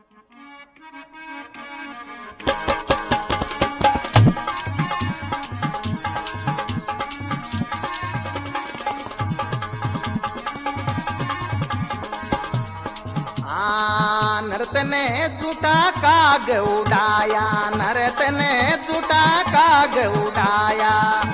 नरत ने झूठा काग उड़ाया, नरत ने झूठा काग उड़ाया।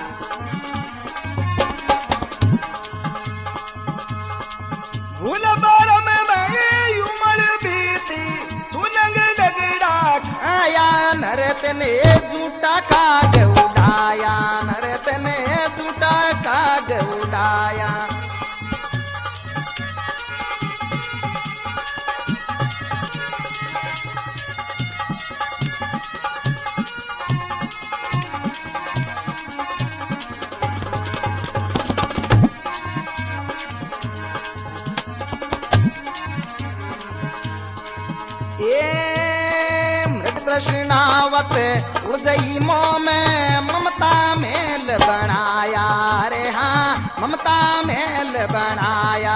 भूल बार में मेरी उम्र बीती, सुनंग डगड़ा खाया। नरत ने झूठा काग उड़ाया, नरत ने झूठा काग उड़ाया। कृष्णावत उदई मोह में ममता मेल बनाया रे, हाँ ममता मेल बनाया।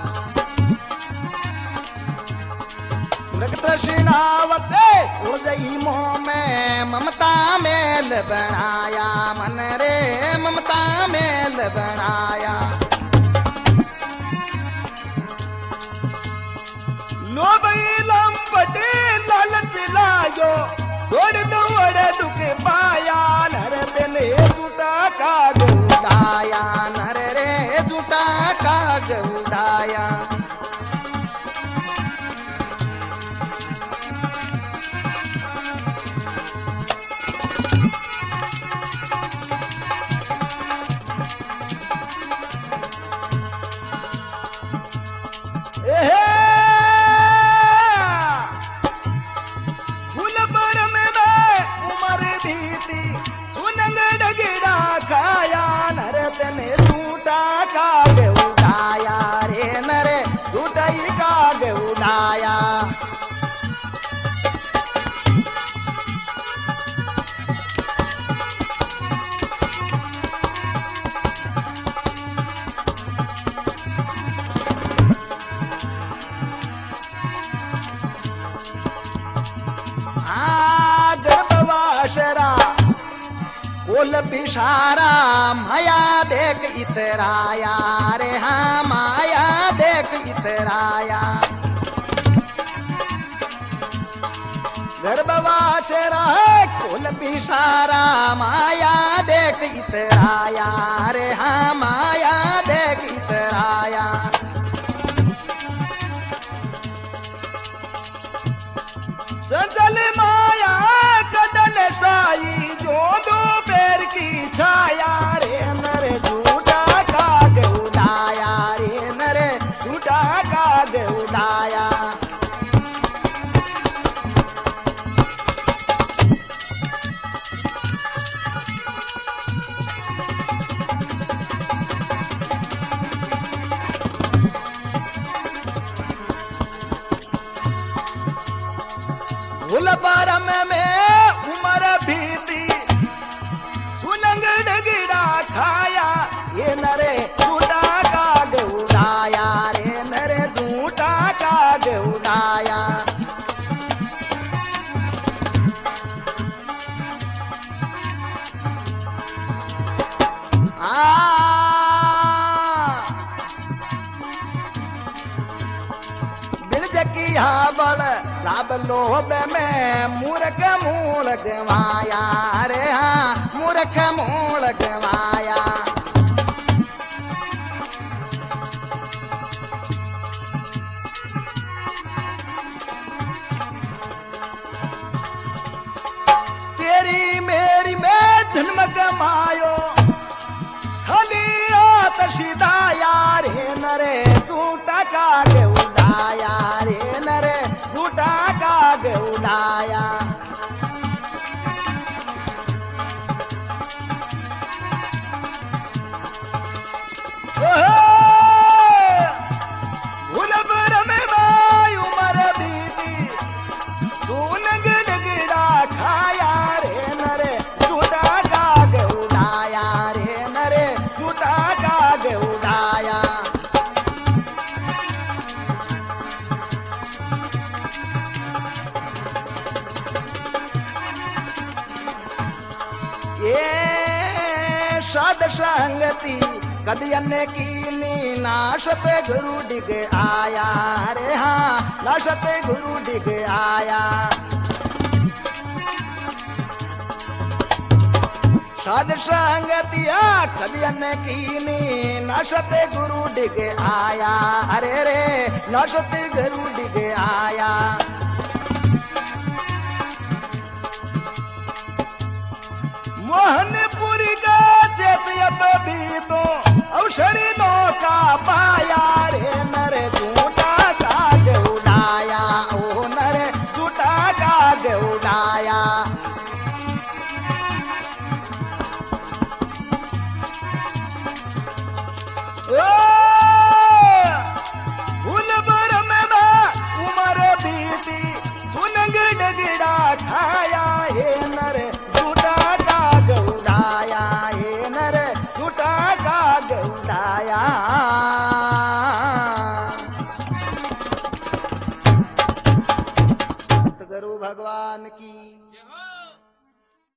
कृष्णावत उदई मोह में ममता मेल बनाया, मन रे ममता मेल बनाया। लालच लायो दौड़ दौड़ दुख पाया। नरत ने झूठा काग उड़ाया, नर रे झूठा काग उड़ाया। खाया। नरत ने झूठा काग उड़ाया रे, नरे झूठा ही काग उड़ाया। गर्भवाशरा बोल पिशारा माया देख इतराया रे, हाँ माया देख इतराया। गर्भवाशरा कुल पिशारा माया देख इतराया रे, हाँ माया देख इतराया। संजल माया कदन साई जो दो पैर की छाया। रे नरे झूठा काग उड़ाया रे, नरे झूठा काग उड़ाया। भूल बारम में उम्र बीती, सुनंग डगड़ा खाया। ये नरे झूठा काग उड़ाया रे, नरे झूठा काग उड़ाया। बल लाभ लोभ में मूर्ख मूल गवाया रे, हाँ मूर्ख मूल गवाया। तेरी मेरी में जन्म गमायो, खाली आतशिदाया रे नरे झूठा काग उड़ाया रे, नरे झूठा काग उड़ाया। भूल बारम में उम्र बीती, सुनंग डगड़ा खाया। रे नरे झूठा काग उड़ाया रे, नरे झूठा काग उड़ाया। ये साध संगति कदियन की नाशत गुरु डिग आया रे हाँ नाशत गुरु डिग आया साध संगतिया कदियन की नाशत गुरु डिग आया अरे रे नाशत गुरु डिग आया मोहनपुरी का चेतियत भी तो अवसरी नो का पाया रे नर झूठा काग उड़ाया ओ नर झूठा काग उड़ाया फूल भर में उमर बीती सुनंग डगड़ा खाया हे नर झूठा काग उड़ाया हे नर झूठा काग उड़ाया गुरु भगवान की